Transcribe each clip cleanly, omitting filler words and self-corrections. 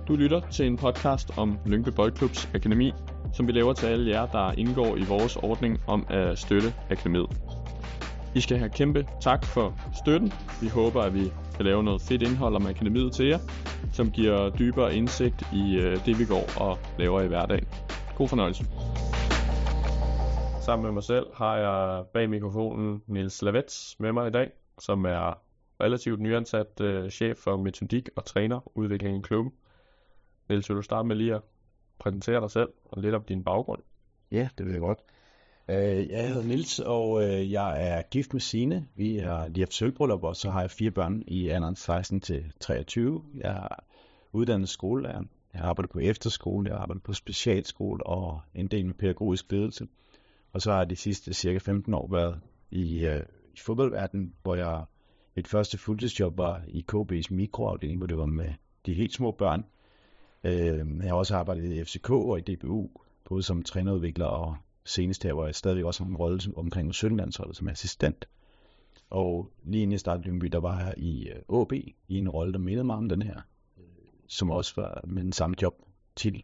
Du lytter til en podcast om Lyngby Boldklubs akademi, som vi laver til alle jer, der indgår i vores ordning om at støtte akademiet. I skal have kæmpe tak for støtten. Vi håber, at vi kan lave noget fedt indhold om akademiet til jer, som giver dybere indsigt i det, vi går og laver i hverdagen. God fornøjelse. Sammen med mig selv har jeg bag mikrofonen Niels Lavets med mig i dag, som er relativt nyansat chef for metodik og trænerudvikling i klubben. Niels, vil du starte med lige at præsentere dig selv og lidt om din baggrund? Ja, det vil jeg godt. Jeg hedder Niels, og jeg er gift med Signe. Vi har lige haft sølvbryllup, og så har jeg 4 børn i alderen 16 til 23. Jeg er uddannet skolelærer. Jeg har arbejdet på efterskole, jeg har arbejdet på specialskole og en del med pædagogisk ledelse. Og så har jeg de sidste cirka 15 år været i fodboldverdenen, hvor mit første fuldtidsjob var i KB's mikroafdeling, hvor det var med de helt små børn. Jeg har også arbejdet i FCK og i DBU, både som trænerudvikler og senest her, hvor jeg stadigvæk også har en rolle omkring 17-landsholdet som assistent. Og lige inden jeg startede Lyngby, der var jeg i AB i en rolle, der mindede mig om den her, som også var med den samme job til.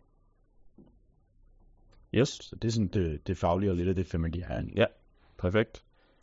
Yes. Så det er sådan det faglige og lidt af det familiære. Ja, perfekt.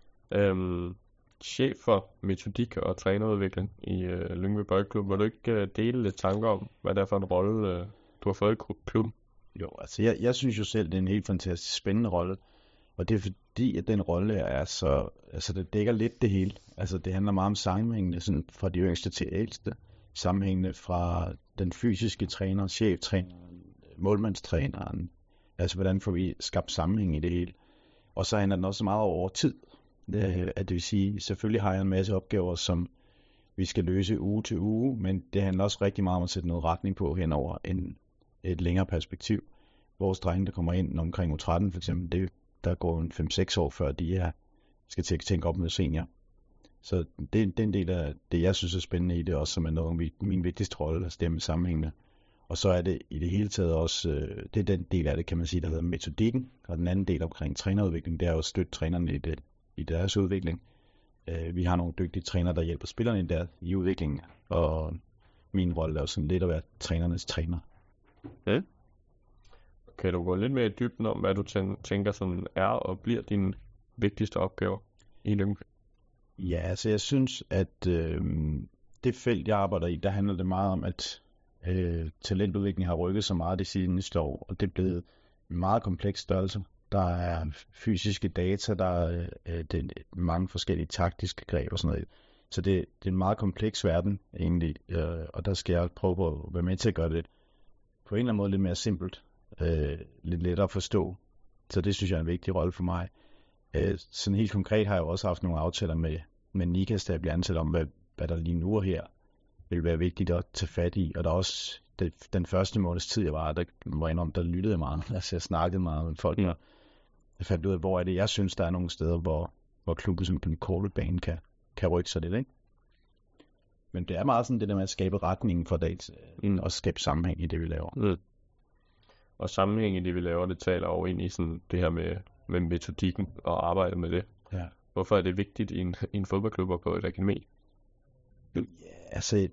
Chef for metodik og trænerudvikling i Lyngby Boldklub. Vil du ikke dele lidt tanker om, hvad det er for en rolle, du har fået i klubben? Jo, altså jeg synes jo selv, det er en helt fantastisk spændende rolle. Og det er fordi, at den rolle er så, altså det dækker lidt det hele. Altså det handler meget om sammenhængende, sådan fra de yngste til ældste. Sammenhængende fra den fysiske træner, cheftræneren, målmandstræneren. Altså hvordan får vi skabt sammenhæng i det hele. Og så handler den også meget over tid. Det vil sige, selvfølgelig har jeg en masse opgaver, som vi skal løse uge til uge, men det handler også rigtig meget om at sætte noget retning på hen over et længere perspektiv. Vores drenge, der kommer ind omkring U13 for eksempel, der går en 5-6 år før de skal tænke op med senior. Så det er en del af det, jeg synes er spændende i det, også som er noget af min vigtigste rolle, at stemme sammenhængende. Og så er det i det hele taget også, det er den del af det, kan man sige, der hedder metodikken, og den anden del omkring trænerudvikling, det er jo at støtte trænerne i deres udvikling. Vi har nogle dygtige trænere, der hjælper spillerne i udviklingen, og min rolle er jo sådan lidt at være trænernes træner. Okay. Kan du gå lidt mere i dybden om, hvad du tænker sådan er og bliver dine vigtigste opgaver i Lyngby? Ja, altså jeg synes, at det felt, jeg arbejder i, der handler det meget om, at talentudvikling har rykket så meget det seneste år, og det er blevet en meget kompleks størrelse. Der er fysiske data, der er mange forskellige taktiske greb og sådan noget. Så det er en meget kompleks verden egentlig, og der skal jeg prøve på at være med til at gøre det på en eller anden måde lidt mere simpelt, lidt lettere at forstå. Så det synes jeg er en vigtig rolle for mig. Sådan helt konkret har jeg også haft nogle aftaler med Nikas, der bliver ansat om, hvad der lige nu og her vil være vigtigt at tage fat i. Og der er også den første måneds tid, jeg var der må jeg indrømme, der lyttede jeg meget. Altså jeg snakkede meget med folk, og jeg fandt ud af, hvor er det, jeg synes, der er nogle steder, hvor klubben som på en korte bane kan rykke sig lidt, ikke? Men det er meget sådan det der med at skabe retningen for dagen, og skabe sammenhæng i det, vi laver. Og sammenhæng i det, vi laver, det taler over ind i sådan det her med metodikken og arbejde med det. Ja. Hvorfor er det vigtigt i en fodboldklub og på et akademi? Ja, altså,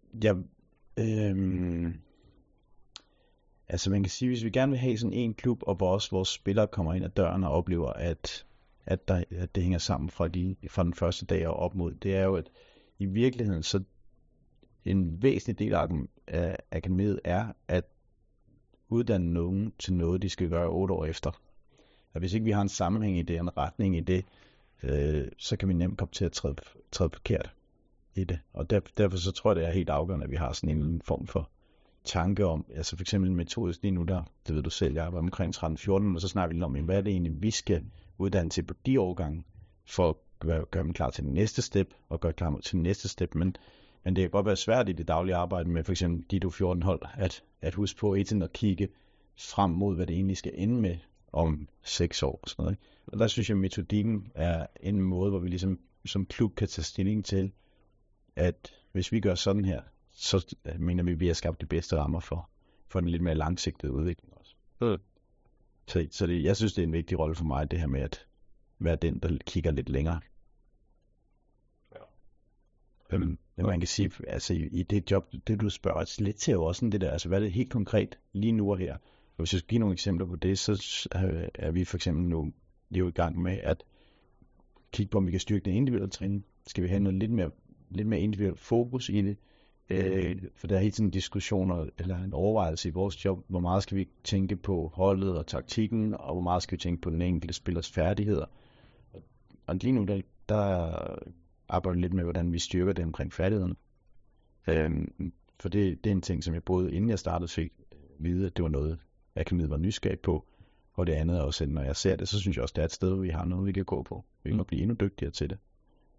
altså man kan sige, hvis vi gerne vil have sådan en klub, og hvor også vores spillere kommer ind ad døren og oplever, at det hænger sammen fra den første dag og op mod, det er jo, at i virkeligheden, så en væsentlig del af akademiet er at uddanne nogen til noget, de skal gøre 8 år efter. Og hvis ikke vi har en sammenhæng i det, en retning i det, så kan vi nemt komme til at træde forkert i det. Og derfor så tror jeg, det er helt afgørende, at vi har sådan en form for tanke om, altså for eksempel metodisk lige nu der, det ved du selv, jeg var omkring 13-14, og så snakker vi lidt om, hvad er det egentlig, vi skal uddanne til på de årgange, for at gøre dem klar til den næste step, og gøre klar til den næste step, men det kan godt være svært i det daglige arbejde med for eksempel de 14 hold, at huske på at kigge frem mod, hvad det egentlig skal ende med om 6 år og sådan noget. Og der synes jeg, at metodikken er en måde, hvor vi ligesom som klub kan tage stilling til, at hvis vi gør sådan her, så mener vi, at vi har skabt de bedste rammer for den lidt mere langsigtede udvikling også. Så jeg synes, det er en vigtig rolle for mig, det her med at være den, der kigger lidt længere. Ja. Man kan sige, altså i det job, det du spørger lidt til, jo også sådan det der, altså hvad er det helt konkret lige nu og her? Og hvis jeg skal give nogle eksempler på det, så er vi for eksempel nu lige i gang med at kigge på, om vi kan styrke den individuelle træning. Skal vi have noget lidt mere individuelt fokus i det? For der er hele tiden diskussioner eller en overvejelse i vores job, hvor meget skal vi tænke på holdet og taktikken, og hvor meget skal vi tænke på den enkelte spillers færdigheder. Og lige nu, der arbejder lidt med, hvordan vi styrker det omkring færdighederne. For det er en ting, som jeg både inden jeg startede fik vide, at det var noget, akademiet var nysgerrig på. Og det andet er også, at når jeg ser det, så synes jeg også, det er et sted, hvor vi har noget, vi kan gå på. Vi kan blive endnu dygtigere til det.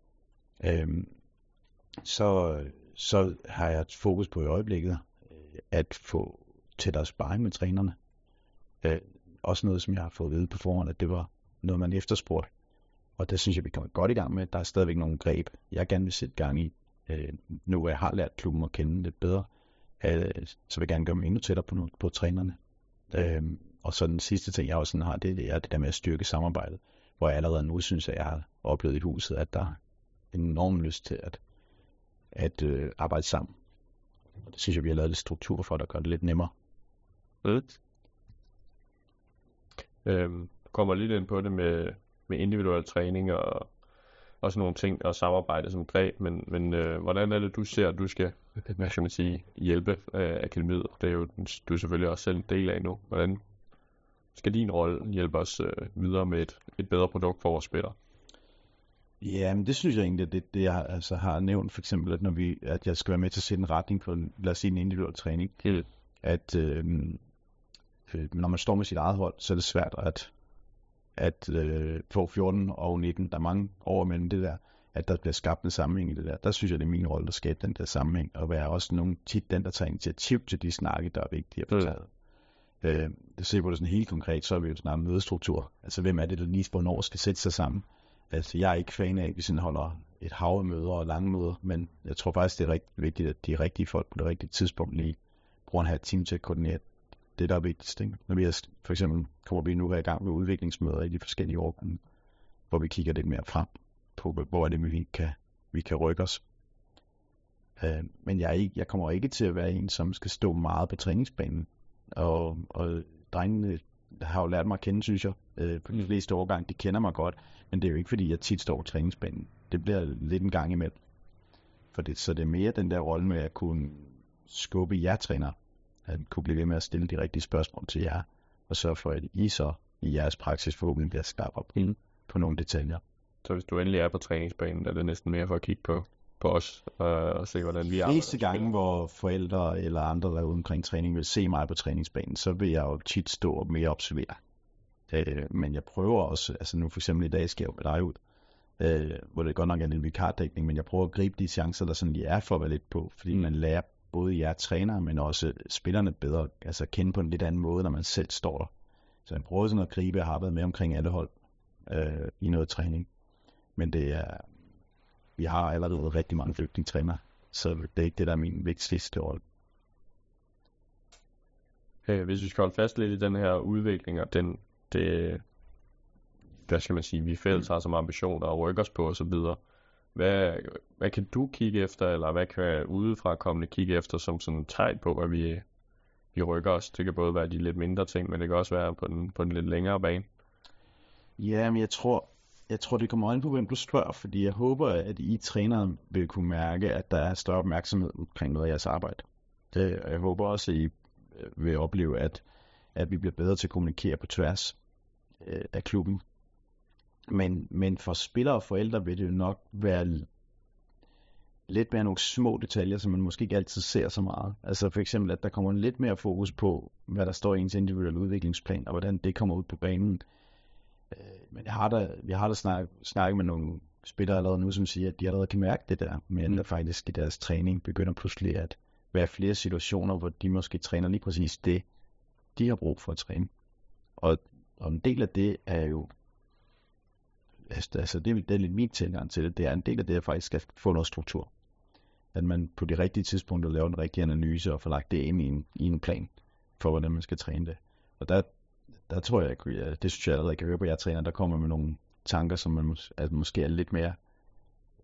Så har jeg et fokus på i øjeblikket, at få tættere sparring med trænerne. Også noget, som jeg har fået at vide på forhånd, at det var noget, man efterspurgte. Og det synes jeg, vi kommer godt i gang med. Der er stadigvæk nogle greb, jeg gerne vil sætte gang i. Nu hvor jeg har lært klubben at kende lidt bedre, så vil jeg gerne gøre mig endnu tættere på trænerne. Og så den sidste ting, jeg også sådan har, det er det der med at styrke samarbejdet. Hvor jeg allerede nu synes, at jeg har oplevet i huset, at der er en enorm lyst til at arbejde sammen. Og det synes jeg, vi har lavet lidt struktur for, der gør det lidt nemmere. Kommer lidt ind på det med individuel træning og sådan nogle ting og samarbejde som greb, men hvordan er det, du ser, at du skal, hvad skal man sige, hjælpe akademiet? Det er jo du er selvfølgelig også selv en del af nu. Hvordan skal din rolle hjælpe os videre med et bedre produkt for vores spillere? Ja, men det synes jeg egentlig, det jeg altså har nævnt, for eksempel, at jeg skal være med til at sætte en retning på, lad os sige, en individuel træning. At når man står med sit eget hold, så er det svært at få 14 og 19, der er mange år mellem det der, at der bliver skabt en sammenhæng i det der. Der synes jeg, det er min rolle at skabe den der sammenhæng, og være også tit den, der tager initiativ til de snakke, der er vigtige at få taget. Det ser på det sådan helt konkret, så er vi jo sådan en mødestruktur. Altså, hvem er det, der lige hvornår skal sætte sig sammen? Altså, jeg er ikke fan af, at vi sådan holder et hav af møder og lange møder, men jeg tror faktisk, det er rigtig vigtigt, at de rigtige folk på det rigtige tidspunkt lige bruger en halv time til at koordinere det, der er vigtigst. Ikke? Når vi for eksempel kommer vi nu her i gang med udviklingsmøder i de forskellige årgange, hvor vi kigger lidt mere frem på, hvor er det, vi kan rykke os. Men jeg kommer ikke til at være en, som skal stå meget på træningsbanen. Og drengene har jo lært mig at kende, synes jeg. På de fleste årgange, de kender mig godt. Men det er jo ikke, fordi jeg tit står på træningsbanen. Det bliver lidt en gang imellem. Så det er mere den der rolle med at kunne skubbe jer træner. At kunne blive ved med at stille de rigtige spørgsmål til jer. Og sørge for, at I så i jeres praksis forhåbentlig bliver skarp op på nogle detaljer. Så hvis du endelig er på træningsbanen, er det næsten mere for at kigge på os og se, hvordan vi arbejder. Fleste gange, hvor forældre eller andre, der er ude omkring træning, vil se mig på træningsbanen, så vil jeg jo tit stå og mere observere. Men jeg prøver også, altså nu for eksempel i dag skal jeg jo med dig ud, hvor det godt nok er en vikardækning, men jeg prøver at gribe de chancer, der sådan lige er for at være lidt på, fordi man lærer både jer trænere, men også spillerne bedre, altså at kende på en lidt anden måde, når man selv står der. Så jeg prøver sådan at gribe, jeg har været med omkring alle hold i noget træning. Men vi har allerede rigtig mange dygtige trænere, så det er ikke det, der er min vigtigste rolle. Hvis vi skal holde fast lidt i den her udvikling, og det, hvad skal man sige, vi fælles har som ambitioner og rykker os på og så videre. Hvad kan du kigge efter, eller hvad kan udefra kommende kigge efter som sådan et tegn på, at vi rykker os? Det kan både være de lidt mindre ting, men det kan også være på den lidt længere bane. Ja, men jeg tror, det kommer an på, hvem du spørger, fordi jeg håber, at I trænere vil kunne mærke, at der er større opmærksomhed omkring noget af jeres arbejde. Jeg håber også, at I vil opleve, at vi bliver bedre til at kommunikere på tværs af klubben. Men for spillere og forældre vil det jo nok være lidt mere nogle små detaljer, som man måske ikke altid ser så meget. Altså for eksempel, at der kommer lidt mere fokus på, hvad der står i ens individuelle udviklingsplan, og hvordan det kommer ud på banen. Men vi har da snakket med nogle spillere allerede nu, som siger, at de allerede kan mærke det der, men der faktisk i deres træning begynder pludselig at være flere situationer, hvor de måske træner lige præcis det, de har brug for at træne. Og en del af det er jo, altså det er lidt min tilgang til det, det er en del af det, at faktisk skal få noget struktur. At man på de rigtige tidspunkter laver en rigtig analyse og får lagt det ind i en plan for, hvordan man skal træne det. Og der tror jeg, det synes jeg allerede, jeg kan høre på jer træner, der kommer med nogle tanker, som man måske er lidt mere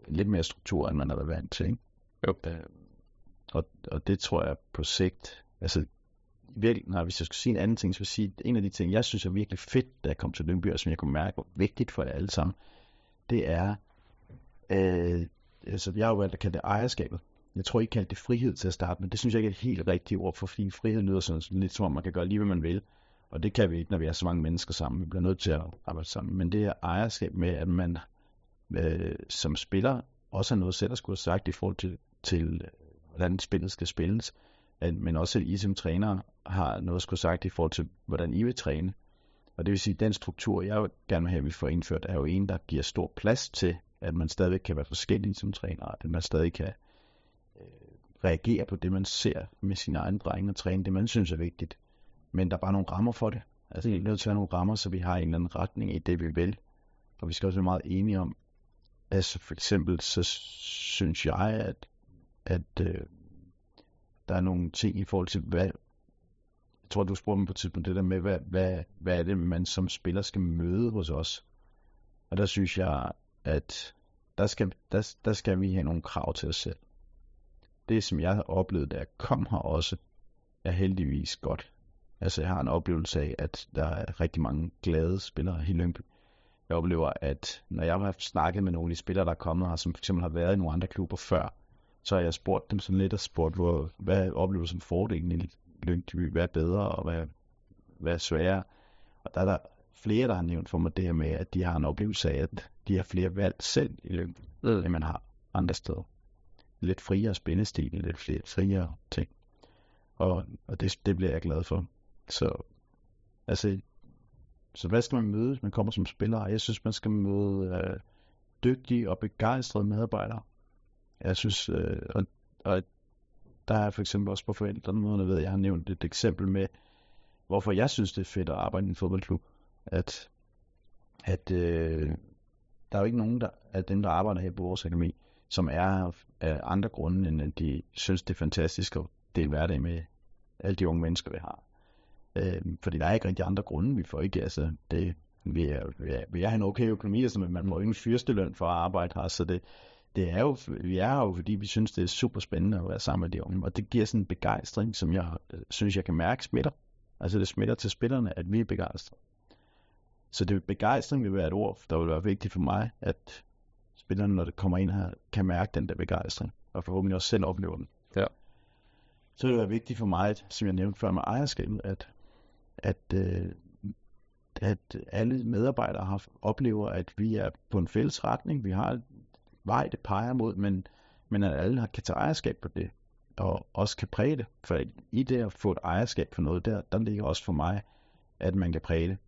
lidt mere struktur, end man har været vant til, ikke? Jo. Og det tror jeg på sigt, altså virkelig, hvis jeg skulle sige en anden ting, så vil jeg sige, en af de ting, jeg synes er virkelig fedt, da jeg kom til Lyngby, og som jeg kunne mærke, hvor vigtigt for jer alle sammen, det er, altså jeg har jo valgt at kalde det ejerskabet. Jeg tror ikke kalde det frihed til at starte med. Det synes jeg ikke er et helt rigtigt ord, for fordi frihed lyder sådan lidt som om man kan gøre lige, hvad man vil. Og det kan vi ikke, når vi er så mange mennesker sammen. Vi bliver nødt til at arbejde sammen. Men det er ejerskab med, at man som spiller også har noget selv at skulle have sagt i forhold til hvordan spillet skal spilles. Men også at I som træner har noget at skulle have sagt i forhold til, hvordan I vil træne. Og det vil sige, at den struktur, jeg gerne vil have, at vi får indført, er jo en, der giver stor plads til, at man stadig kan være forskellig som træner, at man stadig kan reagere på det, man ser med sine egne drenge og træne det, man synes er vigtigt. Men der er bare nogle rammer for det. Altså, vi er nødt til at have nogle rammer, så vi har en eller anden retning i det, vi vil. Og vi skal også være meget enige om, altså for eksempel, så synes jeg, at der er nogle ting i forhold til, hvad, jeg tror, du spurgte mig på et tidspunkt, det der med, hvad er det, man som spiller skal møde hos os. Og der synes jeg, at der skal vi have nogle krav til os selv. Det, som jeg har oplevet, da jeg kom her også, er heldigvis godt. Altså, jeg har en oplevelse af, at der er rigtig mange glade spillere i Lyngby. Jeg oplever, at når jeg har snakket med nogle af de spillere, der er kommet her, som for eksempel har været i nogle andre klubber før, så har jeg spurgt dem sådan lidt og spurgt, hvad oplever du som fordelen i Lyngby? Hvad er bedre, og hvad er sværere? Og der er der flere, der har nævnt for mig det her med, at de har en oplevelse af, at de har flere valg selv i Lyngby, end man har andre steder. Lidt friere spændestil, lidt flere friere ting. Og det bliver jeg glad for. Så hvad skal man møde, hvis man kommer som spiller? Jeg synes, man skal møde dygtige og begejstrede medarbejdere. Jeg synes, og der er for eksempel også på forældrene, ved jeg har nævnt et eksempel med, hvorfor jeg synes, det er fedt at arbejde i en fodboldklub. At der er jo ikke nogen af dem, der arbejder her på vores akademi, som er af andre grunde, end at de synes, det er fantastisk at dele hverdag med alle de unge mennesker, vi har. Fordi der er ikke rigtig andre grunde, vi får ikke, altså vi er en okay økonomi, altså, men man må jo ikke fyrsteløn for at arbejde her, så vi er jo, fordi vi synes, det er super spændende at være sammen med de unge, og det giver sådan en begejstring, som jeg synes, jeg kan mærke smitter. Altså det smitter til spillerne, at vi er begejstrede. Så det begejstring vil være et ord, der vil være vigtigt for mig, at spillerne, når det kommer ind her, kan mærke den der begejstring, og forhåbentlig også selv oplever den. Ja. Så vil det være vigtigt for mig, som jeg nævnte før med ejerskabet, at alle medarbejdere oplever, at vi er på en fælles retning. Vi har et vej, det peger mod, men at alle kan tage ejerskab på det, og også kan præge det. For i det at få et ejerskab på noget, der ligger også for mig, at man kan præge det.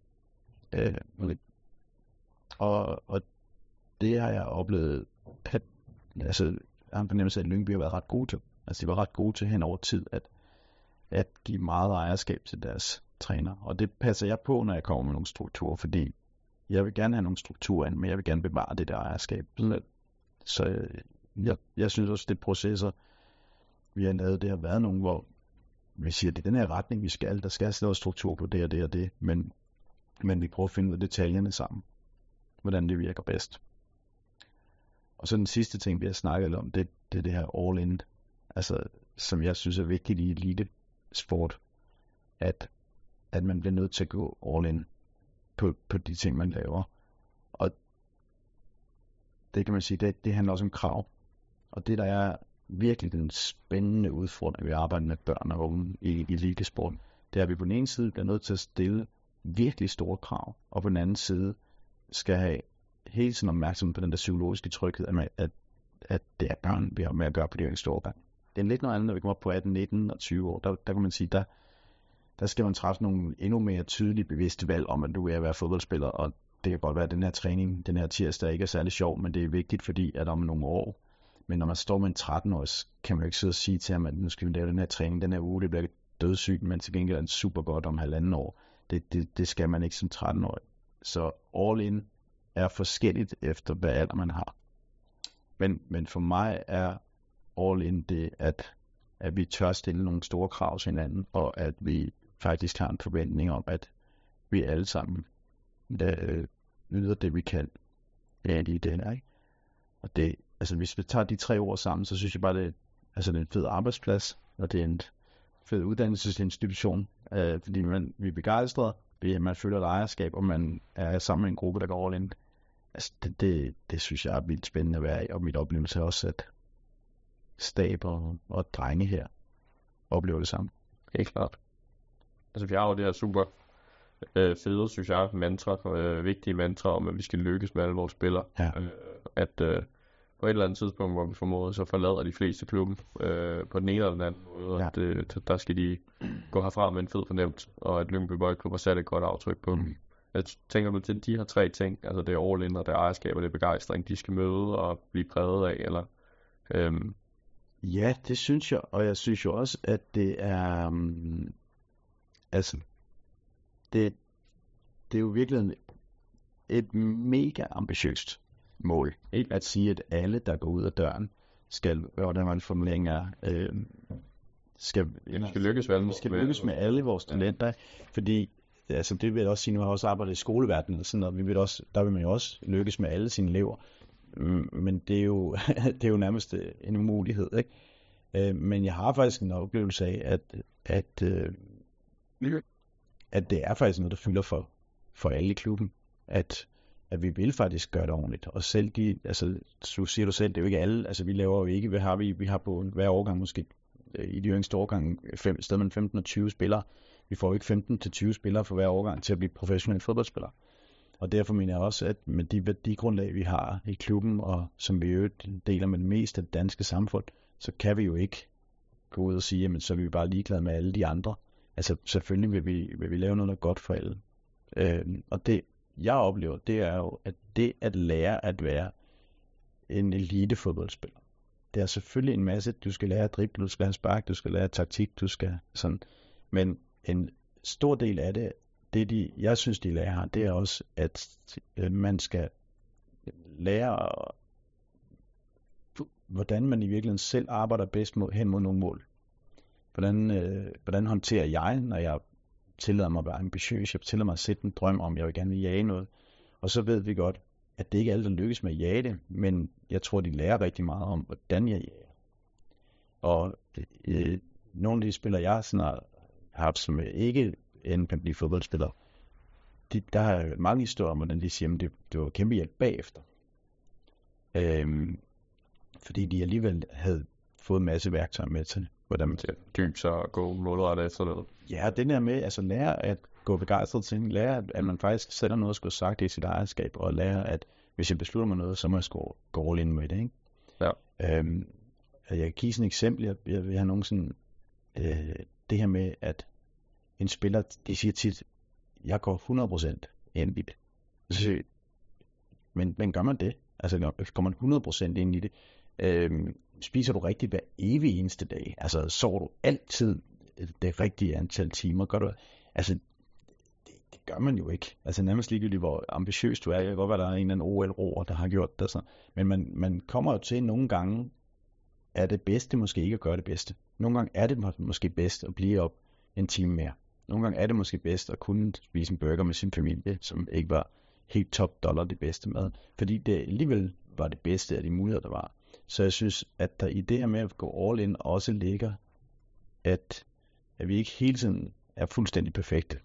Og det har jeg oplevet, altså jeg har en fornemmelse af, at Lyngby har været ret gode til. Altså de var ret gode til hen over tid, at give meget ejerskab til deres træner. Og det passer jeg på, når jeg kommer med nogle strukturer, fordi jeg vil gerne have nogle strukturer ind, men jeg vil gerne bevare det der ejerskab. Så jeg synes også, det processer, vi har lavet, det har været nogle, hvor vi siger, det er den her retning, vi skal. Der skal noget struktur på det og det og det, men vi prøver at finde ud af detaljerne sammen, hvordan det virker bedst. Og så den sidste ting, vi har snakket om, det er det her all-in, altså, som jeg synes er vigtigt i elitesport, at man bliver nødt til at gå all-in på de ting, man laver. Og det kan man sige, det handler også om krav. Og det, der er virkelig den spændende udfordring ved at arbejde med børn og unge i elitesport, det er, at vi på den ene side bliver nødt til at stille virkelig store krav, og på den anden side skal have hele tiden opmærksomhed på den der psykologiske tryghed, at det er børn, vi har med at gøre på de her store børn. Det er lidt noget andet, når vi kommer op på 18, 19 og 20 år. Der kan man sige, der skal man træffe nogle endnu mere tydelige bevidste valg om, at du er at være fodboldspiller, og det kan godt være, at den her træning, den her tirsdag ikke er særlig sjov, men det er vigtigt, fordi at om nogle år, men når man står med en 13-årig, kan man jo ikke sidde og sige til ham, at nu skal vi lave den her træning, den her uge, det bliver dødssygt, men til gengæld er den super godt om 1,5 år. Det skal man ikke som 13-årig. Så all in er forskelligt efter, hvad alder man har. Men for mig er all in det, at vi tør stille nogle store krav til hinanden, og at vi faktisk har en forventning om, at vi alle sammen nyder det, vi kan. Ja, lige det her, ikke? Og altså hvis vi tager de 3 ord sammen, så synes jeg bare, det er en fed arbejdsplads, og det er en fed uddannelsesinstitution, fordi vi er begejstrede, man føler et ejerskab, og man er sammen med en gruppe, der går all in. Altså det synes jeg er vildt spændende at være i, og mit oplevelse er også, at stab og drenge her oplever det samme. Helt klart. Altså vi har jo det her super fede, synes jeg, vigtige mantra om, at vi skal lykkes med alle vores spillere. Ja. At på et eller andet tidspunkt, hvor vi formoder, så forlader de fleste klubben på den ene eller den anden måde, Ja. at der skal de gå herfra med en fed fornemmelse, og at Lyngby Boldklub har sat et godt aftryk på dem. Jeg tænker du til de her 3 ting, altså det er all in, og det er ejerskab, og det er begejstring, de skal møde og blive præget af, eller... Ja, det synes jeg, og jeg synes jo også, at det er, det er jo virkelig et mega ambitiøst mål, ikke at sige, at alle, der går ud af døren, skal, hvordan man formulering er, skal lykkes med alle vores talenter, fordi altså det vil jeg også sige, nu har jeg også arbejdet i skoleverdenen, og sådan noget, der vil man jo også lykkes med alle sine elever, men det er jo, det er jo nærmest en umulighed, ikke? Men jeg har faktisk en oplevelse af, at det er faktisk noget, der fylder for alle i klubben, at vi vil faktisk gøre det ordentligt, og selv så siger du selv, det er jo ikke alle, altså vi laver jo ikke, vi har på hver årgang måske, i de yngste årgange, sted mellem 15 og 20 spillere, vi får jo ikke 15 til 20 spillere for hver årgang til at blive professionelle fodboldspillere. Og derfor mener jeg også, at med de værdigrundlag, vi har i klubben, og som vi jo deler med det meste af det danske samfund, så kan vi jo ikke gå ud og sige, jamen så er vi bare ligeglade med alle de andre. Altså selvfølgelig vil vi lave noget, der er godt for alle. Og det, jeg oplever, det er jo, at det at lære at være en elite fodboldspiller, det er selvfølgelig en masse, du skal lære at drible, du skal lære spark, du skal lære taktik, du skal sådan, men en stor del af det, jeg synes, de lærer her, det er også, at man skal lære, hvordan man i virkeligheden selv arbejder bedst hen mod nogle mål. Hvordan håndterer jeg, når jeg tillader mig at være ambitiøs, jeg tillader mig at sætte en drøm om, jeg vil gerne vil jage noget. Og så ved vi godt, at det ikke er alle, der lykkes med at jage det, men jeg tror, de lærer rigtig meget om, hvordan jeg jager. Og nogle af de spillere, jeg sådan har haft, som ikke enten kan blive fodboldspillere, der er mange historier om, hvordan de siger, at det var kæmpe hjælp bagefter. Fordi de alligevel havde fået en masse værktøjer med til, hvordan man dybe sig og gå målrettet efter noget. Ja, det der med, altså lære at gå begejstret til, lære at man faktisk sætter noget, skulle sagt i sit ejerskab, og lære at, hvis jeg beslutter mig noget, så må jeg gå all in med det, ikke? Ja. Jeg kan give sådan et eksempel, jeg vil have nogen sådan, det her med, at en spiller, de siger tit, jeg går 100% ind i det. Men gør man det? Altså går man 100% ind i det? Spiser du rigtigt hver evig eneste dag? Altså sover du altid det rigtige antal timer? Gør du? Altså det gør man jo ikke. Altså nærmest ligegyldigt, hvor ambitiøs du er. Jeg kan godt være, der er en eller anden OL-roer, der har gjort det sådan. Men man kommer jo til nogle gange, er det bedste måske ikke at gøre det bedste. Nogle gange er det måske bedst at blive op en time mere. Nogle gange er det måske bedst at kunne spise en burger med sin familie, som ikke var helt top dollar det bedste mad. Fordi det alligevel var det bedste af de muligheder, der var. Så jeg synes, at der i det her med at gå all in også ligger, at vi ikke hele tiden er fuldstændig perfekte.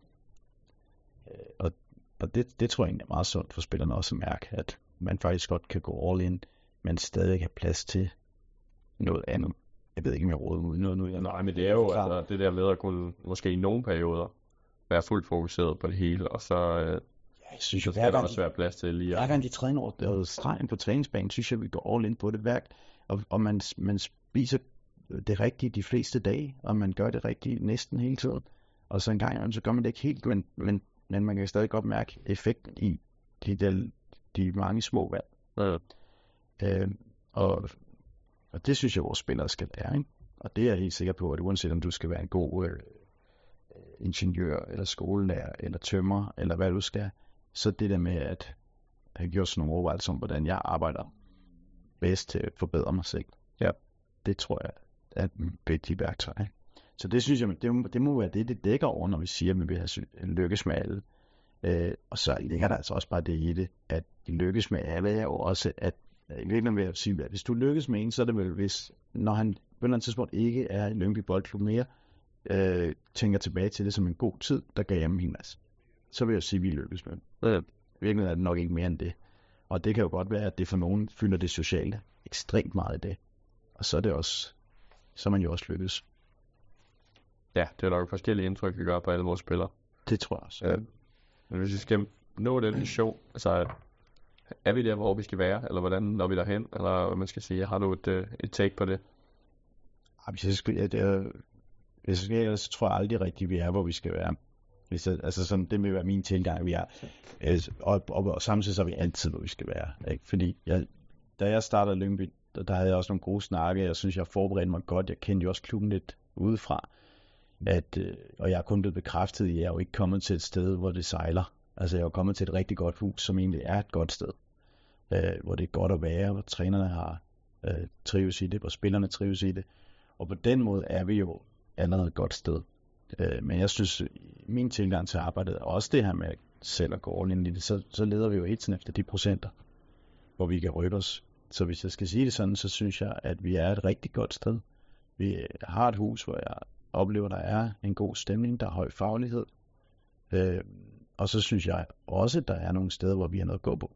Og det tror jeg egentlig er meget sundt for spillerne også at mærke, at man faktisk godt kan gå all in, men stadig have plads til noget andet. Jeg ved ikke, om jeg råder ud noget. Nej, men det er jo altså, det der med at kunne måske i nogle perioder være fuldt fokuseret på det hele, og så jeg synes jo, hver gang også være plads til lige. Hver gang de træner over stregen på træningsbanen, synes jeg, vi går all in på det værk, og man spiser det rigtige de fleste dage, og man gør det rigtige næsten hele tiden. Og så en gang, så gør man det ikke helt, men man kan stadig godt mærke effekten i de mange små valg. Ja. Og det synes jeg, vores spillere skal lære, ikke? Og det er jeg helt sikker på, at uanset om du skal være en god ingeniør, eller skolelærer, eller tømrer, eller hvad du skal, så det der med at have gjort sådan nogle overvejelser om, hvordan jeg arbejder bedst til at forbedre mig selv. Ja, det tror jeg er et vigtigt værktøj. Ikke? Så det synes jeg, det må være det dækker over, når vi siger, at vi vil have lykkes med alle. Og så ligger der altså også bare det i det, at de lykkes med alle er jo også, at i virkeligheden vil jeg sige, at hvis du lykkes med en, så er det vel, hvis, når han på et eller andet tidspunkt ikke er i Lyngby Boldklub mere, tænker tilbage til det som en god tid, der gav hjemme en masse. Så vil jeg sige, at vi lykkes med det. I virkeligheden er det nok ikke mere end det. Og det kan jo godt være, at det for nogen fylder det sociale ekstremt meget i det. Og så er det også, så er man jo også lykkes. Ja, det er nok forskellige indtryk, vi gør på alle vores spillere. Det tror jeg også. Ja. Men hvis vi skal nå den vision, altså er vi der, hvor vi skal være, eller hvordan når vi derhen, eller hvad man skal sige, har du et take på det? Hvis jeg skal, så tror jeg aldrig rigtigt, vi er, hvor vi skal være. Altså sådan, det vil være min tilgang, vi er. Og samtidig så er vi altid, hvor vi skal være. Ikke? Fordi da jeg startede Lyngby, der havde jeg også nogle gode snakke. Jeg synes, jeg forberedte mig godt. Jeg kendte jo også klubben lidt udefra. Og jeg er kun blevet bekræftet i, at jeg er jo ikke kommet til et sted, hvor det sejler. Altså jeg er jo kommet til et rigtig godt hus, som egentlig er et godt sted. Hvor det er godt at være, hvor trænerne har trives i det, hvor spillerne trives i det. Og på den måde er vi jo allerede et godt sted. Men jeg synes, min tilgang til arbejdet, og også det her med selv at gå all in i det, så leder vi jo hele tiden efter de procenter, hvor vi kan rykke os. Så hvis jeg skal sige det sådan, så synes jeg, at vi er et rigtig godt sted. Vi har et hus, hvor jeg oplever, der er en god stemning, der er høj faglighed. Og så synes jeg også, at der er nogle steder, hvor vi har noget at gå på.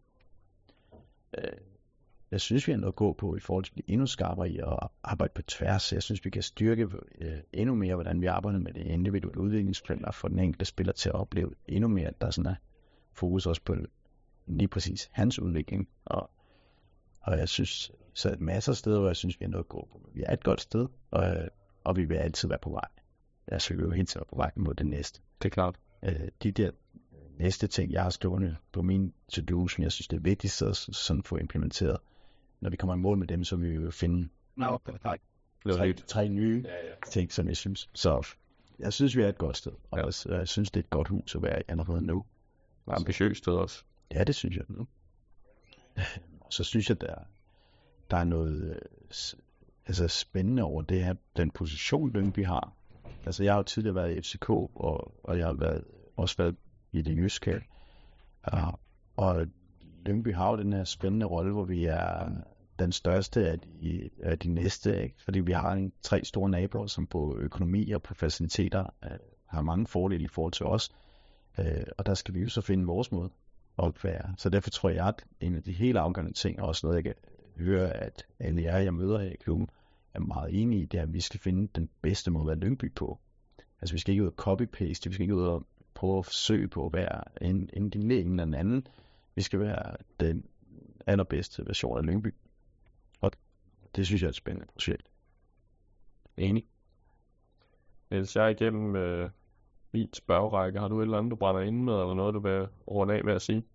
Jeg synes, vi har noget at gå på i forhold til at blive endnu skarpere i at arbejde på tværs. Jeg synes, vi kan styrke endnu mere, hvordan vi arbejder med det individuelle udviklingsplaner for den enkelte spiller til at opleve endnu mere, at der sådan er fokus også på lige præcis hans udvikling. Og jeg synes, så er masser af steder, hvor jeg synes, vi har noget at gå på. Vi er et godt sted, og vi vil altid være på vej. Altså, vi vil jo hele tiden være på vej mod det næste. Det er klart. De der næste ting, jeg har stående på min to-do, som jeg synes, det er vigtigst at sådan få implementeret. Når vi kommer i mål med dem, så vil vi jo finde tre nye ting, som jeg synes. Så jeg synes, vi er et godt sted. Og jeg synes, det er et godt hus at være i allerede nu. Ambitiøst sted også. Ja, det synes jeg. Og så synes jeg, der er noget spændende over det her, den position, Lyngby har. Altså, jeg har jo tidligere været i FCK, og jeg har også været i det jyske. Og Lyngby har jo den her spændende rolle, hvor vi er den største af de næste, ikke? Fordi vi har 3 store naboer, som på økonomi og på faciliteter har mange fordele i forhold til os. Og der skal vi jo så finde vores måde at være. Så derfor tror jeg, at en af de helt afgørende ting, og også noget, jeg kan høre, at alle jer, jeg møder her i klubben, er meget enige i, det er, at vi skal finde den bedste måde at være Lyngby på. Altså, vi skal ikke ud og copy-paste, vi skal ikke ud og prøve at forsøge på at være en eller anden. Vi skal være den allerbedste version af Lyngby. Og det synes jeg er et spændende projekt. Enig. Ellers jeg er igennem min spørgerække. Har du et eller andet, du brænder inde med, eller noget, du vil runde af med at sige?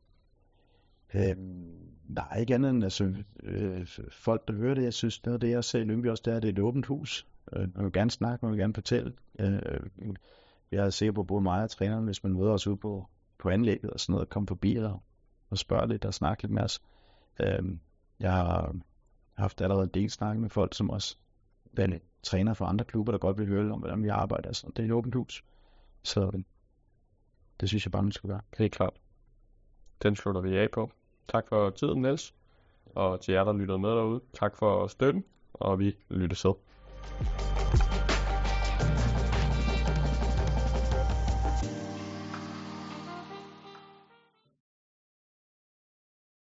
Nej, ikke andet end folk, der hører det. Jeg synes, noget af det, jeg ser i Lyngby også, det er et åbent hus. Man vil gerne snakke, man vil gerne fortælle. Jeg er sikker på, både mig og træneren, hvis man møder os ude på anlægget og sådan noget, komme forbi og spørge lidt og snakke lidt med os. Jeg har haft allerede en del snakke med folk, som også træner for andre klubber, der godt vil høre om, hvordan vi arbejder. Altså, det er et åbent hus. Så det synes jeg bare, man skal gøre. Helt klart. Den slutter vi af på. Tak for tiden, Niels. Og til jer, der lyttede med derude, tak for støtten, og vi lyttes så.